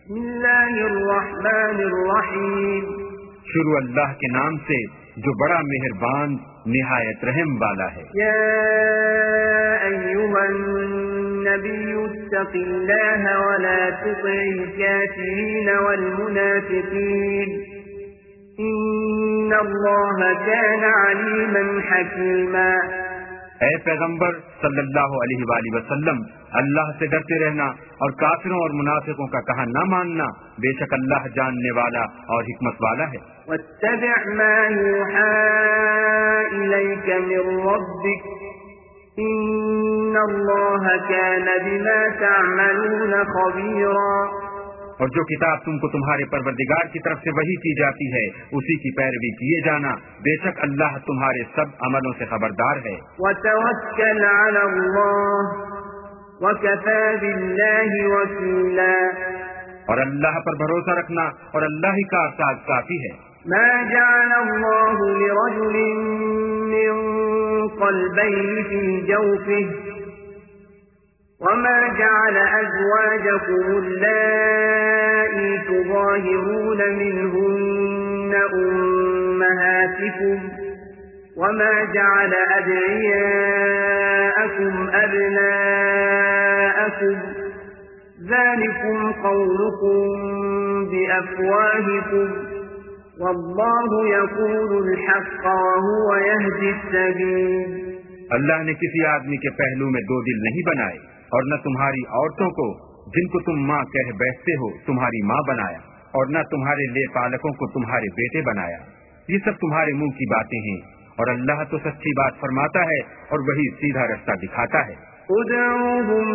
بسم اللہ الرحمن الرحیم. شروع اللہ کے نام سے جو بڑا مہربان نہایت رحم والا ہے. یا ایھا النبی اتق اللہ ولا تطع الکافرین والمنافقین ان اللہ کان علیما حکیما. اے پیغمبر صلی اللہ علیہ وآلہ وسلم، اللہ سے ڈرتے رہنا اور کافروں اور منافقوں کا کہا نہ ماننا، بے شک اللہ جاننے والا اور حکمت والا ہے. واتبع ما يوحى إليك من ربك إن الله كان بما تعملون خبيرا. اور جو کتاب تم کو تمہارے پروردگار کی طرف سے وحی کی جاتی ہے اسی کی پیروی کیے جانا، بے شک اللہ تمہارے سب عملوں سے خبردار ہے. وتوکل علی اللہ وکفی باللہ وکیلا. اور اللہ پر بھروسہ رکھنا اور اللہ ہی کا ساتھ کافی ہے. ما جعل اللہ لرجل من قلبین فی جوفه وما جعل أزواجكم اللائي تظاهرون منهن أمهاتكم وما جعل أدعياءكم أبناءكم ذلكم قولكم بأفواهكم والله يقول الحق وهو يهدي السبيل. اللہ نے کسی آدمی کے پہلو میں دو دل نہیں بنائے اور نہ تمہاری عورتوں کو جن کو تم ماں کہہ بیٹھتے ہو تمہاری ماں بنایا، اور نہ تمہارے لے پالکوں کو تمہارے بیٹے بنایا. یہ سب تمہارے منہ کی باتیں ہیں، اور اللہ تو سچی بات فرماتا ہے اور وہی سیدھا رستہ دکھاتا ہے. ادعوهم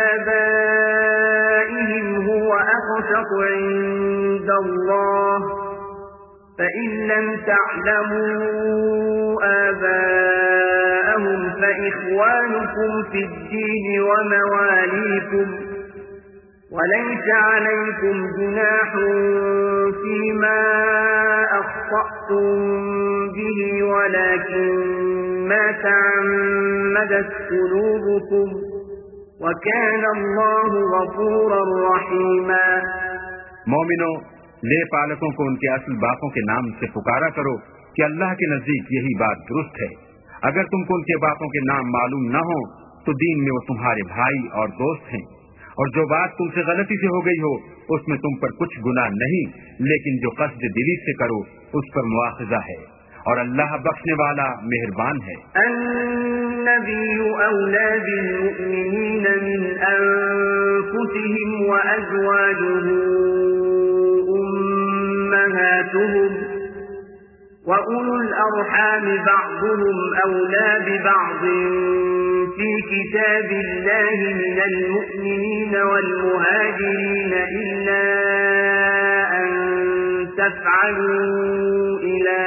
لآبائهم هو أقسط عند الله فإن لم تعلموا آباءهم فإخوانكم في الدين ومواليكم وليس عليكم جناح فيما أخطأتم به ولكن ما تعمدت قلوبكم وكان الله غفورا رحيما. مومنوں، لے پالکوں کو ان کے اصل باپوں کے نام سے پکارا کرو کہ اللہ کے نزدیک یہی بات درست ہے. اگر تم کو ان کے باپوں کے نام معلوم نہ ہو تو دین میں وہ تمہارے بھائی اور دوست ہیں، اور جو بات تم سے غلطی سے ہو گئی ہو اس میں تم پر کچھ گناہ نہیں، لیکن جو قصد دلی سے کرو اس پر مواخذہ ہے، اور اللہ بخشنے والا مہربان ہے. النبی اولی بالمؤمنین من انفسهم وازواجه امهاتهم وَأُولُو الْأَرْحَامِ بَعْضُهُمْ أَوْلَى بِبَعْضٍ فِي كِتَابِ اللَّهِ مِنَ الْمُؤْمِنِينَ وَالْمُهَاجِرِينَ إِلَّا أَن تَفْعَلُوا إِلَى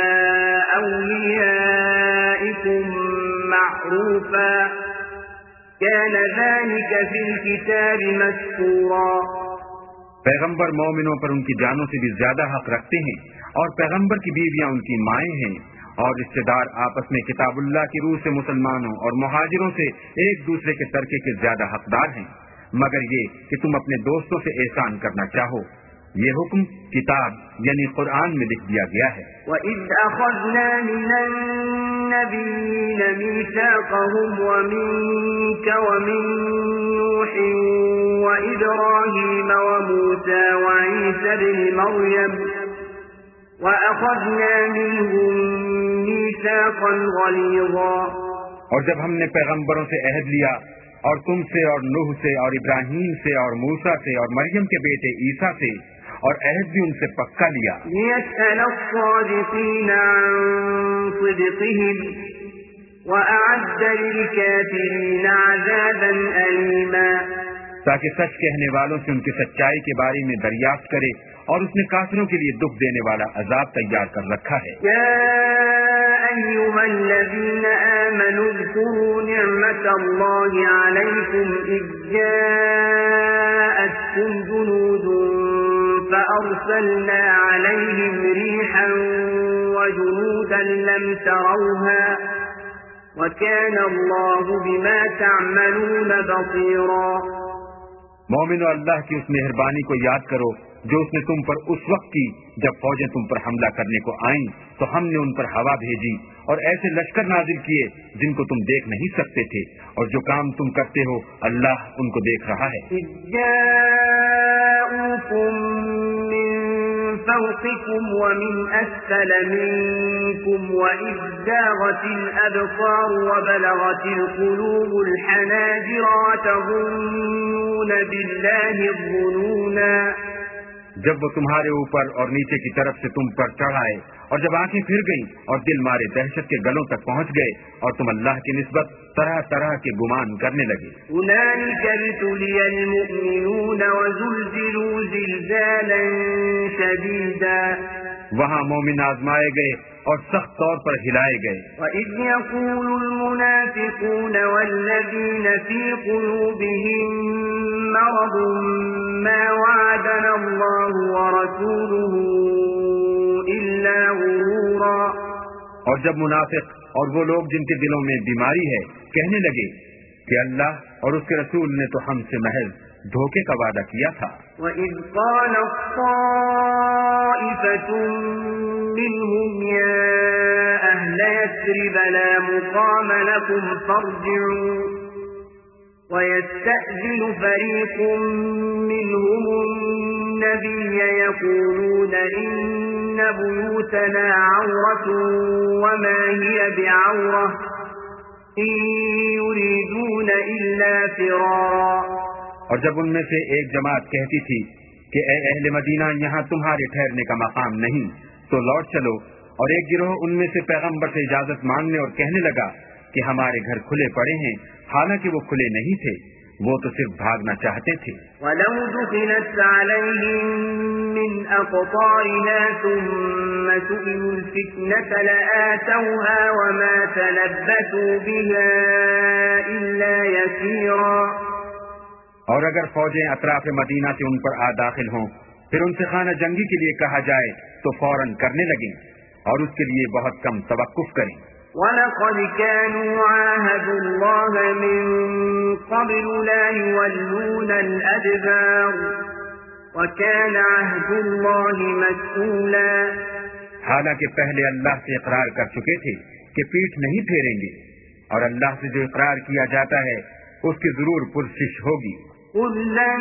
أَوْلِيَائِكُمْ مَعْرُوفًا كَانَ ذَلِكَ فِي الْكِتَابِ مَسْطُورًا. پیغمبر مومنوں پر ان کی جانوں سے بھی زیادہ حق رکھتے ہیں، اور پیغمبر کی بیویاں ان کی مائیں ہیں، اور رشتے دار آپس میں کتاب اللہ کی روح سے مسلمانوں اور مہاجروں سے ایک دوسرے کے ترکے کے زیادہ حقدار ہیں، مگر یہ کہ تم اپنے دوستوں سے احسان کرنا چاہو. یہ حکم کتاب یعنی قرآن میں لکھ دیا گیا ہے. وَإِذْ أَخَذْنَا مِنَ النَّبِيِّينَ مِيثَاقَهُمْ وَمِنكَ وَمِن نُوحٍ وَإِبْرَاهِيمَ وَمُوسَى وَعِيسَى ابْنِ مَرْيَمَ وَأَخَذْنَا مِنْهُم مِيثَاقًا غَلِيظًا. اور جب ہم نے پیغمبروں سے عہد لیا اور تم سے اور نوح سے اور ابراہیم سے اور موسیٰ سے اور مریم کے بیٹے عیسیٰ سے، اور عہد بھی ان سے پکا لیا. لِيَسْأَلَ الصَّادِقِينَ عَن صِدْقِهِمْ وَأَعَدَّ لِلْكَافِرِينَ عَذَابًا أَلِيمًا. تاکہ سچ کہنے والوں سے ان کی سچائی کے بارے میں دریافت کرے، اور اس نے کافروں کے لیے دکھ دینے والا عذاب تیار کر رکھا ہے. یا ایھا الذین آمنوا اذکروا نعمت اللہ علیکم اذ جاءتکم جنود فأرسلنا علیہم ریحا وجنودا لم تروها وكان الله بما تعملون بصيرا. مومنو اللہ کی اس مہربانی کو یاد کرو جو اس نے تم پر اس وقت کی جب فوجیں تم پر حملہ کرنے کو آئیں تو ہم نے ان پر ہوا بھیجی اور ایسے لشکر نازل کیے جن کو تم دیکھ نہیں سکتے تھے، اور جو کام تم کرتے ہو اللہ ان کو دیکھ رہا ہے۔ فوقكم ومن أسفل منكم وإذ زاغت الأبصار وبلغت القلوب الحناجر وتظنون بالله الظنونا۔ جب وہ تمہارے اوپر اور نیچے کی طرف سے تم پر چڑھ آئے اور جب آنکھیں پھر گئیں اور دل مارے دہشت کے گلوں تک پہنچ گئے اور تم اللہ کی نسبت طرح طرح کے گمان کرنے لگے۔ هنالك ابتلي المؤمنون وزلزلوا زلزالا شديدا۔ وہاں مومن آزمائے گئے اور سخت طور پر ہلائے گئے۔ وَإِذْ يَقُولُ الْمُنَافِقُونَ وَالَّذِينَ فِي قُلُوبِهِم مَّرَضٌ مَّا وَعَدَنَا اللَّهُ وَرَسُولُهُ إِلَّا غُرُورًا۔ اور جب منافق اور وہ لوگ جن کے دلوں میں بیماری ہے کہنے لگے کہ اللہ اور اس کے رسول نے تو ہم سے محض دھوکے کا وعدہ کیا تھا۔ وَإِذْ قَالَت طَّائِفَةٌ مِّنْهُمْ يَا أَهْلَ يَثْرِبَ لَا مُقَامَ لَكُمْ فَارْجِعُوا وَيَسْتَأْذِنُ فَرِيقٌ مِّنْهُمُ النَّبِيَّ يَقُولُونَ إِنَّ بُيُوتَنَا عَوْرَةٌ وَمَا هِيَ بِعَوْرَةٍ إِن يُرِيدُونَ إِلَّا فِرَارًا۔ اور جب ان میں سے ایک جماعت کہتی تھی کہ اے اہل مدینہ یہاں تمہارے ٹھہرنے کا مقام نہیں تو لوٹ چلو، اور ایک گروہ ان میں سے پیغمبر سے اجازت مانگنے اور کہنے لگا کہ ہمارے گھر کھلے پڑے ہیں، حالانکہ وہ کھلے نہیں تھے، وہ تو صرف بھاگنا چاہتے تھے۔ وَلَوْ دُخِلَتْ عَلَيْهِم مِّنْ أَقْطَارِهَا ثُمَّ سُئِلُوا الْفِتْنَةَ لَآتَوْهَا وَمَا تَلَبَّثُوا بِهَا إِلَّا يَسِيرًا۔ اور اگر فوجیں اطراف مدینہ سے ان پر داخل ہوں پھر ان سے خانہ جنگی کے لیے کہا جائے تو فوراً کرنے لگیں اور اس کے لیے بہت کم توقف کریں۔ وَلَقَدْ كَانُوا عَاهَدُوا اللَّهَ مِن قَبْلُ لَا يُوَلُّونَ الْأَدْبَارَ وَكَانَ عَهْدُ اللَّهِ مَسْئُولًا۔ حالانکہ پہلے اللہ سے اقرار کر چکے تھے کہ پیٹھ نہیں پھیریں گے، اور اللہ سے جو اقرار کیا جاتا ہے اس کی ضرور پرسش ہوگی۔ قُل لَّن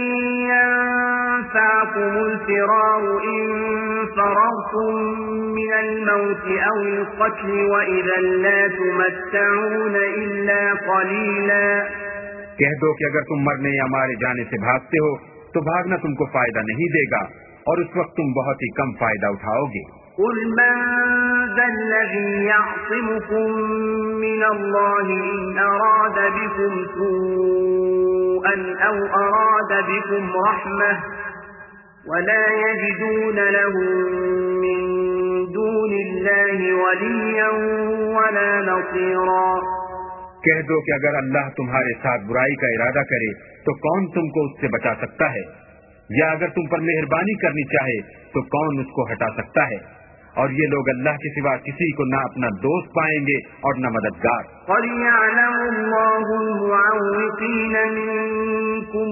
يَنفَعَكُمُ الْفِرَارُ إِن فَرَرْتُم مِّنَ الْمَوْتِ أَوِ الْقَتْلِ وَإِذًا لَّا تُمَتَّعُونَ إِلَّا قَلِيلًا۔ کہہ دو کہ اگر تم مرنے یا مارے جانے سے بھاگتے ہو تو بھاگنا تم کو فائدہ نہیں دے گا، اور اس وقت تم بہت ہی کم فائدہ اٹھاؤ گے۔ قُلْ مَن ذَا الَّذِي يَعْصِمُكُم مِّنَ اللَّهِ إِنْ أَرَادَ بِكُمْ سُوءًا أَوْ أَرَادَ بِكُمْ رَحْمَةً وَلَا يَجِدُونَ لَهُم مِّن دُونِ اللَّهِ وَلِيًّا وَلَا نَصِيرًا۔ کہہ دو کہ اگر اللہ تمہارے ساتھ برائی کا ارادہ کرے تو کون تم کو اس سے بچا سکتا ہے، یا اگر تم پر مہربانی کرنی چاہے تو کون اس کو ہٹا سکتا ہے، اور یہ لوگ اللہ کے سوا کسی کو نہ اپنا دوست پائیں گے اور نہ مددگار۔ قَدْ يَعْلَمُ اللَّهُ الْمُعَوِّقِينَ مِنكُمْ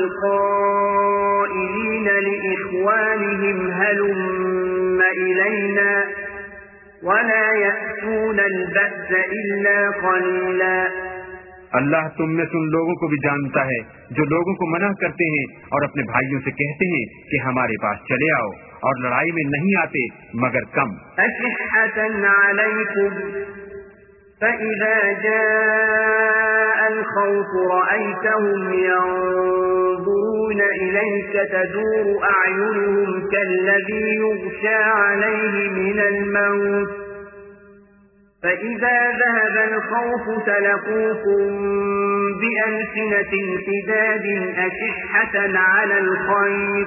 وَالْقَائِلِينَ لِإِخْوَانِهِمْ هَلُمَّ إِلَيْنَا وَلَا يَأْتُونَ الْبَأْسَ إِلَّا قَلِيلًا۔ اللہ تم میں سے ان لوگوں کو بھی جانتا ہے جو لوگوں کو منع کرتے ہیں اور اپنے بھائیوں سے کہتے ہیں کہ ہمارے پاس چلے آؤ، اور لڑائی میں نہیں آتے مگر کم۔ أَشِحَّةً عَلَيْكُمْ فَإِذَا جَاءَ الْخَوْفُ رَأَيْتَهُمْ يَنظُرُونَ إِلَيْكَ تَدُورُ أَعْيُنُهُمْ كَالَّذِي يُغْشَى عَلَيْهِ مِنَ الْمَوْتِ فَإِذَا ذَهَبَ الْخَوْفُ سَلَقُوكُم بِأَلْسِنَةٍ حِدَادٍ أَشِحَّةً عَلَى الْخَيْرِ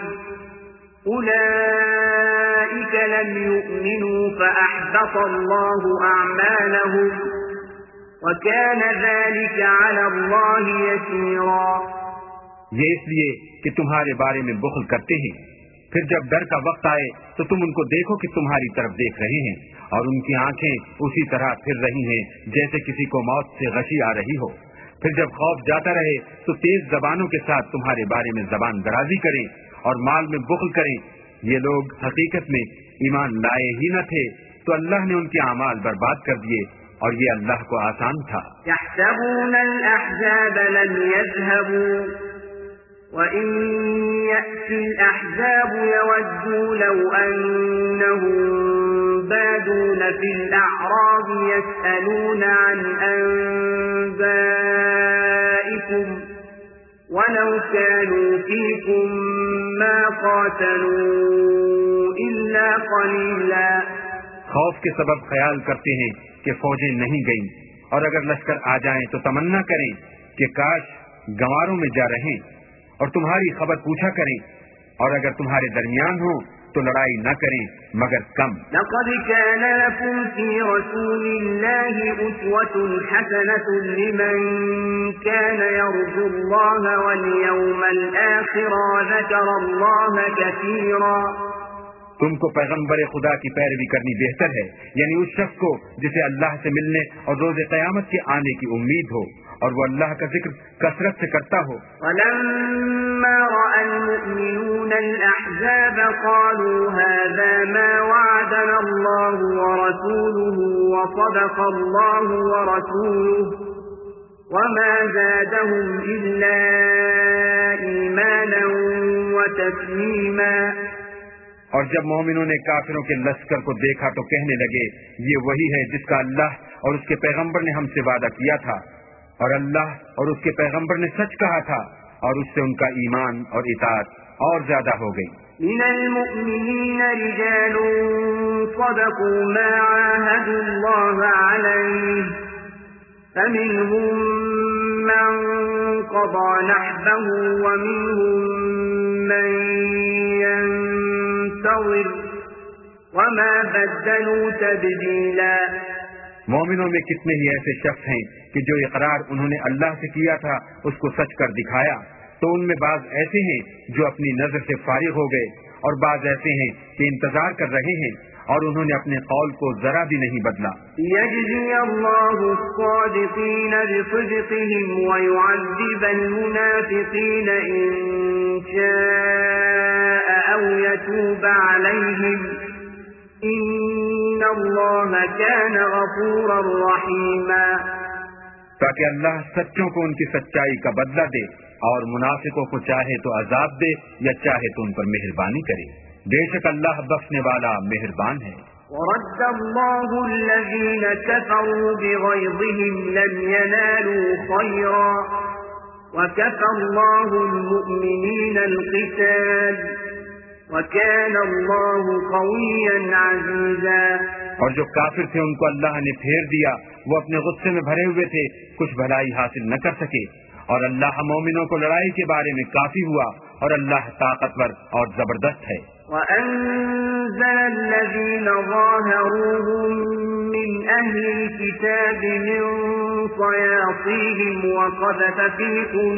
أُولَئِكَ لَمْ يُؤْمِنُوا فَأَحْبَطَ اللَّهُ أَعْمَالَهُمْ وَكَانَ ذَلِكَ عَلَى اللَّهِ يَسِيرًا۔ یہ اس لیے کہ تمہارے بارے میں بخل کرتے ہیں، پھر جب ڈر کا وقت آئے تو تم ان کو دیکھو کہ تمہاری طرف دیکھ رہے ہیں، اور ان کی آنکھیں اسی طرح پھر رہی ہیں جیسے کسی کو موت سے غشی آ رہی ہو، پھر جب خوف جاتا رہے تو تیز زبانوں کے ساتھ تمہارے بارے میں زبان درازی کریں اور مال میں بخل کریں. یہ لوگ حقیقت میں ایمان لائے ہی نہ تھے تو اللہ نے ان کے اعمال برباد کر دیے اور یہ اللہ کو آسان تھا. يحسبون الأحزاب لم يذهبوا وإن يأتي الأحزاب يودوا لو أنهم بادون في الأعراب يسألون عن أنبائكم ولو كانوا فيكم ما قاتلوا إلا قليلا. خوف کے سبب خیال کرتے ہیں کہ فوجیں نہیں گئیں اور اگر لشکر آ جائیں تو تمنا کریں کہ کاش گنواروں میں جا رہیں اور تمہاری خبر پوچھا کریں اور اگر تمہارے درمیان ہوں تو لڑائی نہ کریں مگر کم. لقد كان لكم في رسول الله أسوة حسنة لمن كان يرجو الله واليوم الآخر وذكر الله كثيرا. تم کو پیغمبر خدا کی پیروی کرنی بہتر ہے، یعنی اس شخص کو جسے اللہ سے ملنے اور روز قیامت کے آنے کی امید ہو اور وہ اللہ کا ذکر کثرت سے کرتا ہو. فلما رأى المؤمنون الأحزاب قالوا هذا ما وعدنا الله ورسوله وصدق الله ورسوله وما زادهم إلا إيمانا وتسليما. اور جب مومنوں نے کافروں کے لشکر کو دیکھا تو کہنے لگے یہ وہی ہے جس کا اللہ اور اس کے پیغمبر نے ہم سے وعدہ کیا تھا، اور اللہ اور اس کے پیغمبر نے سچ کہا تھا اور اس سے ان کا ایمان اور اطاعت اور زیادہ ہو گئی. من المؤمنين رجال صدقوا ما عاهدوا الله عليه فمنهم من قضى نحبه ومنهم من ينتظر وما بدلوا تبديلا. مومنوں میں کتنے ہی ایسے شخص ہیں کہ جو اقرار انہوں نے اللہ سے کیا تھا اس کو سچ کر دکھایا، تو ان میں بعض ایسے ہیں جو اپنی نظر سے فارغ ہو گئے اور بعض ایسے ہیں کہ انتظار کر رہے ہیں اور انہوں نے اپنے قول کو ذرا بھی نہیں بدلا. يجزي الله الصادقين بصدقهم ويعذب المنافقين إن شاء أو يتوب عليهم إن الله كان غفورا رحيما. تاکہ اللہ سچوں کو ان کی سچائی کا بدلہ دے اور منافقوں کو چاہے تو عذاب دے یا چاہے تو ان پر مہربانی کرے. بے شک اللہ بخشنے والا مہربان ہے. ورد الله الذين كفروا بغيظهم لم ينالوا خيرا وكفى الله المؤمنين القتال وكان الله قويا عزيزا. اور جو کافر تھے ان کو اللہ نے پھیر دیا، وہ اپنے غصے میں بھرے ہوئے تھے، کچھ بھلائی حاصل نہ کر سکے، اور اللہ مومنوں کو لڑائی کے بارے میں کافی ہوا اور اللہ طاقتور اور زبردست ہے. وأنزل الذين ظاهروهم من أهل الكتاب من صياصيهم وقذف في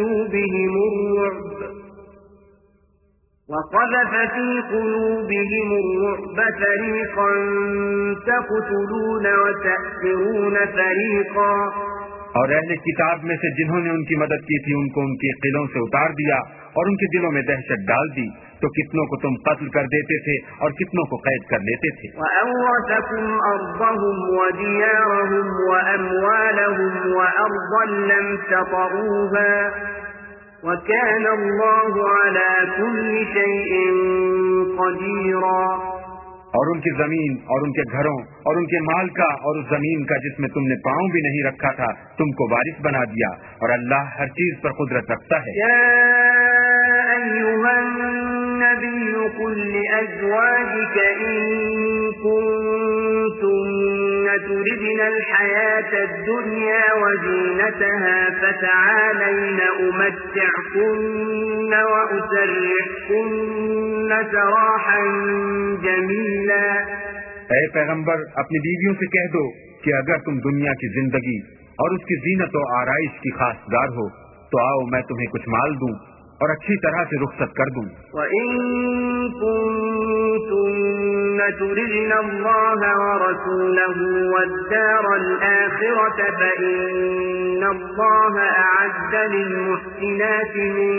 قلوبهم الرعب فريقا تقتلون وتأسرون فريقا. اور اہل کتاب میں سے جنہوں نے ان کی مدد کی تھی ان کو ان کے قلعوں سے اتار دیا اور ان کے دلوں میں دہشت ڈال دی، تو کتنوں کو تم قتل کر دیتے تھے اور کتنوں کو قید کر لیتے تھے. وَأَوْرَثَكُمْ أَرْضَهُمْ وَدِيَارَهُمْ وَأَمْوَالَهُمْ وَأَرْضًا لَمْ تَطَئُوهَا وَكَانَ اللَّهُ عَلَى كُلِّ شَيْءٍ قَدِيرًا. اور ان کی زمین اور ان کے گھروں اور ان کے مال کا اور اس زمین کا جس میں تم نے پاؤں بھی نہیں رکھا تھا تم کو وارث بنا دیا، اور اللہ ہر چیز پر قدرت رکھتا ہے. یا ایھا النبی قل لأزواجک ان کنتن تردن الحیاة الدنیا وزینتها فتعالین امتعکن واسرحکن سراحا جمیلا. اے پیغمبر اپنی بیویوں سے کہہ دو کہ اگر تم دنیا کی زندگی اور اس کی زینت و آرائش کی خواستگار ہو تو آؤ میں تمہیں کچھ مال دوں اور اچھی طرح سے رخصت کر دوں. وَإِن كُنتُنَّ تردن الله ورسوله والدار الآخرة فإن الله أعد للمحسنات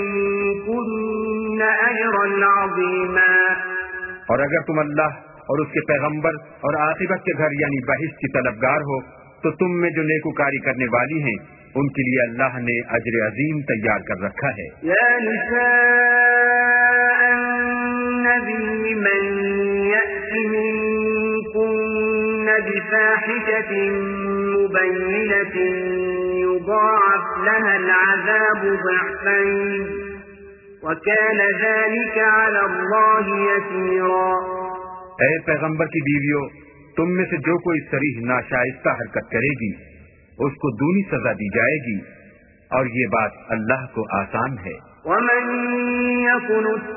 منكن أجرا عظيما. اور اگر تم اللہ اور اس کے پیغمبر اور عاقبت کے گھر یعنی بہشت کی طلبگار ہو تو تم میں جو نیکوکاری کرنے والی ہیں ان کے لیے اللہ نے اجر عظیم تیار کر رکھا ہے. یا نساء النبی من یأت منکن بفاحشة مبینة یضاعف لها العذاب ضعفین وكان ذلك على الله يسيرا. اے پیغمبر کی بیویوں، تم میں سے جو کوئی صریح ناشائستہ حرکت کرے گی اس کو دونی سزا دی جائے گی اور یہ بات اللہ کو آسان ہے. ومن يقنت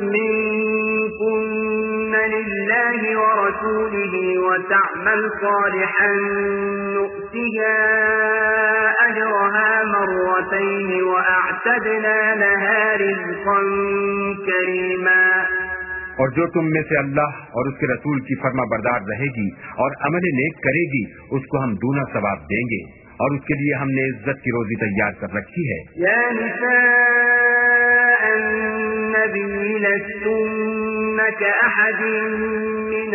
منكن لله ورسوله وتعمل صالحا نؤتها أجرها مرتين وأعتدنا لها رزقا كريما. اور جو تم میں سے اللہ اور اس کے رسول کی فرما بردار رہے گی اور عمل نیک کرے گی اس کو ہم دونا ثواب دیں گے اور اس کے لیے ہم نے عزت کی روزی تیار کر رکھی ہے. یا نساء النبی لستن كأحد من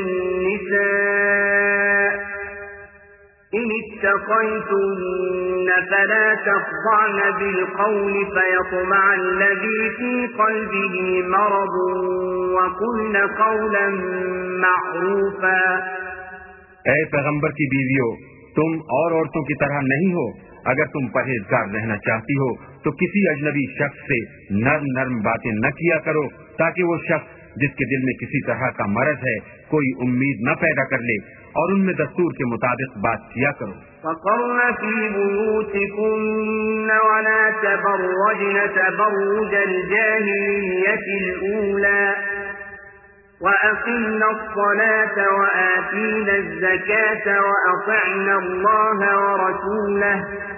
النساء إن اتقيتن فلا تخضعن بالقول فيطمع الذي في قلبه مرض وقلن قولا معروفا. اے پیغمبر کی بیویوں، تم اور عورتوں کی طرح نہیں ہو. اگر تم پرہیزگار رہنا چاہتی ہو تو کسی اجنبی شخص سے نرم نرم باتیں نہ کیا کرو تاکہ وہ شخص جس کے دل میں کسی طرح کا مرض ہے کوئی امید نہ پیدا کر لے، اور ان میں دستور کے مطابق بات کیا کرو. فقرن في بيوتكن ولا تبرجن تبرج الجاهلية الأولى وأقمنا الصلاة وآتينا الزكاة وأطعنا الله ورسوله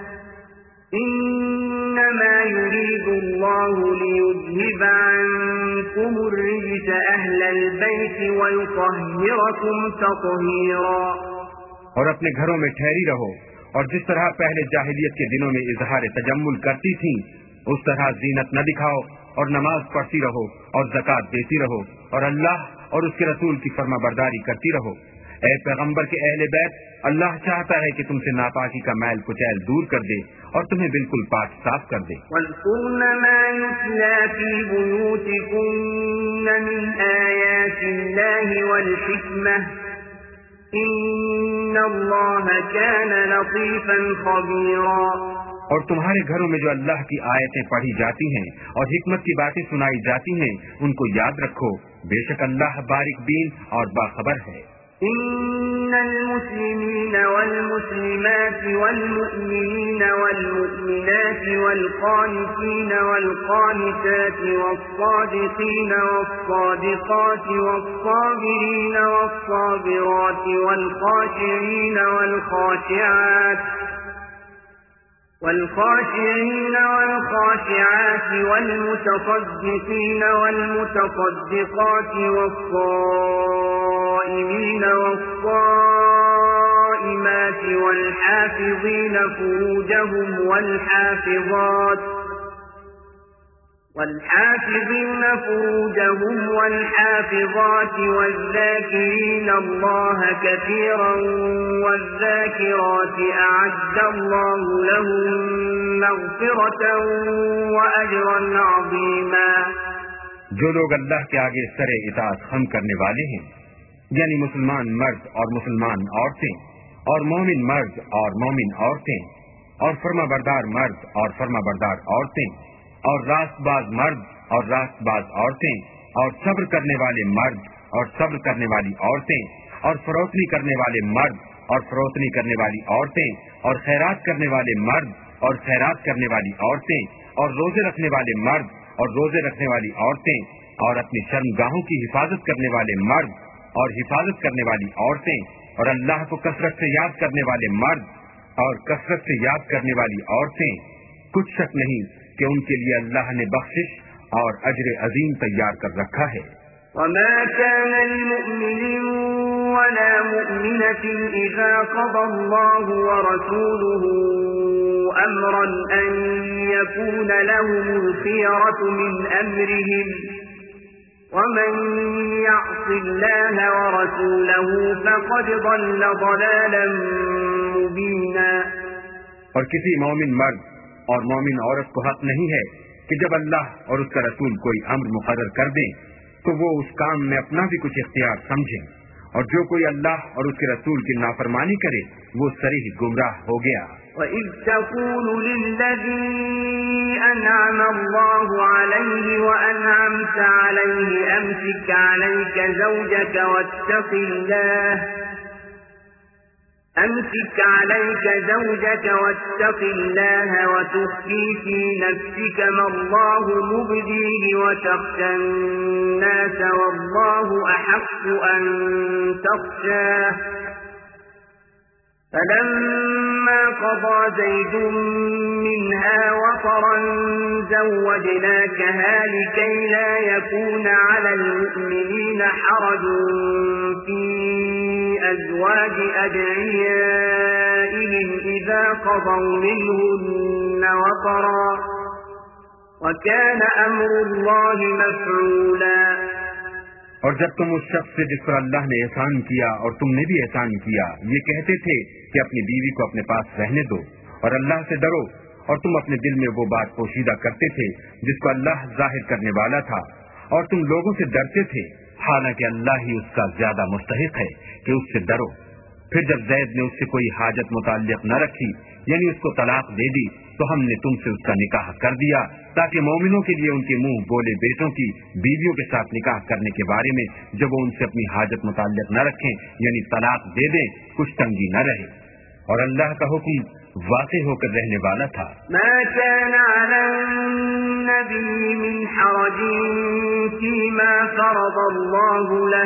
إنما يريد الله ليذهب عنكم الرجس أهل البيت ويطهركم تطهيرا. اور اپنے گھروں میں ٹھہری رہو اور جس طرح پہلے جاہلیت کے دنوں میں اظہار تجمل کرتی تھیں اس طرح زینت نہ دکھاؤ اور نماز پڑھتی رہو اور زکوٰۃ دیتی رہو اور اللہ اور اس کے رسول کی فرما برداری کرتی رہو. اے پیغمبر کے اہل بیت، اللہ چاہتا ہے کہ تم سے ناپاکی کا میل کچیل دور کر دے اور تمہیں بالکل پاک صاف کر دے. وَاذْكُرْنَ مَا يُتْلَى فِي بُيُوتِكُنَّ مِنْ آيَاتِ اللَّهِ وَالْحِكْمَةِ إِنَّ اللَّهَ كَانَ لَطِيفًا خَبِيرًا. اور تمہارے گھروں میں جو اللہ کی آیتیں پڑھی جاتی ہیں اور حکمت کی باتیں سنائی جاتی ہیں ان کو یاد رکھو، بے شک اللہ باریک بین اور باخبر ہے. إن المسلمين والمسلمات والمؤمنين والمؤمنات والقانتين والقانتات والصادقين والصادقات والصابرين والصابرات والخاشعين والخاشعين والخاشعات والمتصدقين والمتصدقات والصائمين والصائمات والحافظين فروجهم والحافظات والذاكرين الله كثيرا والذاكرات أعد الله لهم مغفرة وأجرا عظيما. جو لوگ اللہ کے آگے سر اطاعت خم کرنے والے ہیں یعنی مسلمان مرد اور مسلمان عورتیں اور مومن مرد اور مومن عورتیں اور فرما بردار مرد اور فرما بردار عورتیں اور راست باز مرد اور راست باز عورتیں اور صبر کرنے والے مرد اور صبر کرنے والی عورتیں اور فروتنی کرنے والے مرد اور فروتنی کرنے والی عورتیں اور خیرات کرنے والے مرد اور خیرات کرنے والی عورتیں اور روزے رکھنے والے مرد اور روزے رکھنے والی عورتیں اور اپنی شرمگاہوں کی حفاظت کرنے والے مرد اور حفاظت کرنے والی عورتیں اور اللہ کو کثرت سے یاد کرنے والے مرد اور کثرت سے یاد کرنے والی عورتیں. کچھ شک نہیں کہ ان کے لیے اللہ نے بخشش اور اجر عظیم تیار کر رکھا ہے. وما كان لمؤمن ولا مؤمنة إذا قضى الله ورسوله أمرا أن يكون لهم الخيرة من أمرهم ومن يعص الله ورسوله فقد ضل ضلالا مبينا. اور کسی مومن مرد اور مومن عورت کو حق نہیں ہے کہ جب اللہ اور اس کا رسول کوئی امر مقرر کر دیں تو وہ اس کام میں اپنا بھی کچھ اختیار سمجھیں، اور جو کوئی اللہ اور اس کے رسول کی نافرمانی کرے وہ صریح گمراہ ہو گیا. وَإِذْ تَقُولُ لِلَّذِي أَنْعَمَ اللَّهُ عَلَيْهِ وَأَنْعَمْتَ عَلَيْهِ أَمْسِكْ عَلَيْكَ زَوْجَكَ واتق الله وتخفي في نفسك ما الله مبديه وتخشى الناس والله أحق أن تخشاه فلما قضى زيد منها وطرا زوجناكها لكي لا يكون على المؤمنين حرج في أزواج أدعيائهم إذا قضوا منهن وطرا وكان أمر الله مفعولا. اور جب تم اس شخص سے جس پر اللہ نے احسان کیا اور تم نے بھی احسان کیا یہ کہتے تھے کہ اپنی بیوی کو اپنے پاس رہنے دو اور اللہ سے ڈرو، اور تم اپنے دل میں وہ بات پوشیدہ کرتے تھے جس کو اللہ ظاہر کرنے والا تھا، اور تم لوگوں سے ڈرتے تھے حالانکہ اللہ ہی اس کا زیادہ مستحق ہے کہ اس سے ڈرو. پھر جب زید نے اس سے کوئی حاجت متعلق نہ رکھی یعنی اس کو طلاق دے دی تو ہم نے تم سے اس کا نکاح کر دیا تاکہ مومنوں کے لیے ان کے منہ بولے بیٹوں کی بیویوں کے ساتھ نکاح کرنے کے بارے میں جب وہ ان سے اپنی حاجت متعلق نہ رکھیں یعنی طلاق دے دیں کچھ تنگی نہ رہے، اور اللہ کا حکم واقع ہو کر رہنے والا تھا. ما كان على النبي من حرج فيما فرض الله له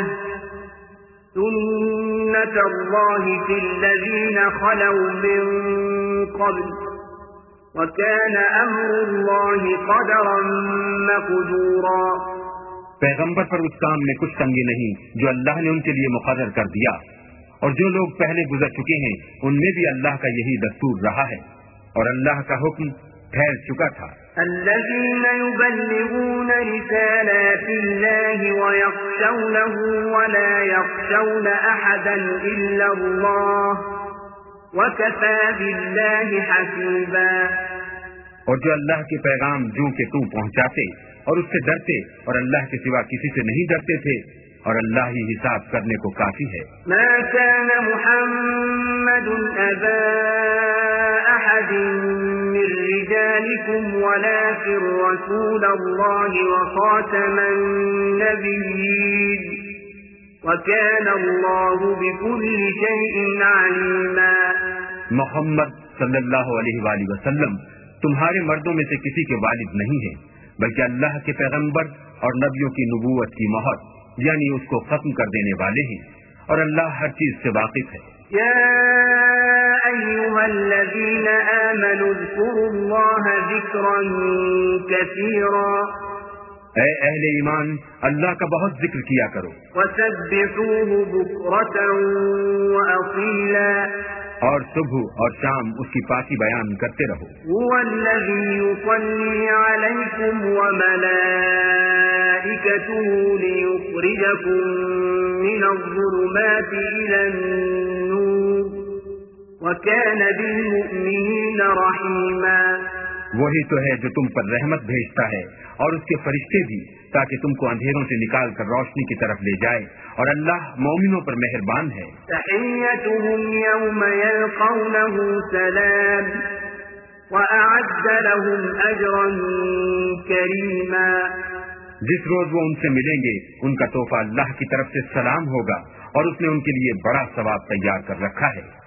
سنة الله في الذين خلوا من قبل وكان أمر الله قدرا مقدورا. پیغمبر پر اس کام میں کچھ تنگی نہیں جو اللہ نے ان کے لیے مقرر کر دیا، اور جو لوگ پہلے گزر چکے ہیں ان میں بھی اللہ کا یہی دستور رہا ہے، اور اللہ کا حکم ٹھہر چکا تھا. الذين يبلغون رسالات الله ويخشونه ولا يخشون أحدا إلا الله وكفى بالله حسيبا. اور جو اللہ کے پیغام جوں کہ توں پہنچاتے اور اس سے ڈرتے اور اللہ کے سوا کسی سے نہیں ڈرتے تھے، اور اللہ ہی حساب کرنے کو کافی ہے. ما كان محمد أبا أحد من رجالكم ولكن رسول الله وخاتم النبيين وكان الله بكل شيء عليما. محمد صلی اللہ علیہ وآلہ وسلم تمہارے مردوں میں سے کسی کے والد نہیں ہیں بلکہ اللہ کے پیغمبر اور نبیوں کی نبوت کی مہر یعنی اس کو ختم کر دینے والے ہیں، اور اللہ ہر چیز سے واقف ہے. یا ایھا الذین آمنوا اذکروا اللہ ذکرا کثیرا. اے اہل ایمان اللہ کا بہت ذکر کیا کرو، وسبحوہ بکرۃ واصیلا. اور صبح اور شام اس کی پاکی بیان کرتے رہو. هو الذی یصلی علیکم وملائکته لیخرجکم من الظلمات الی النور وکان بالمؤمنین رحیما. وہی تو ہے جو تم پر رحمت بھیجتا ہے اور اس کے فرشتے بھی، تاکہ تم کو اندھیروں سے نکال کر روشنی کی طرف لے جائے، اور اللہ مومنوں پر مہربان ہے. تحیتهم یوم یلقونه سلام وأعد لهم أجرا کریما. جس روز وہ ان سے ملیں گے ان کا تحفہ اللہ کی طرف سے سلام ہوگا، اور اس نے ان کے لیے بڑا ثواب تیار کر رکھا ہے.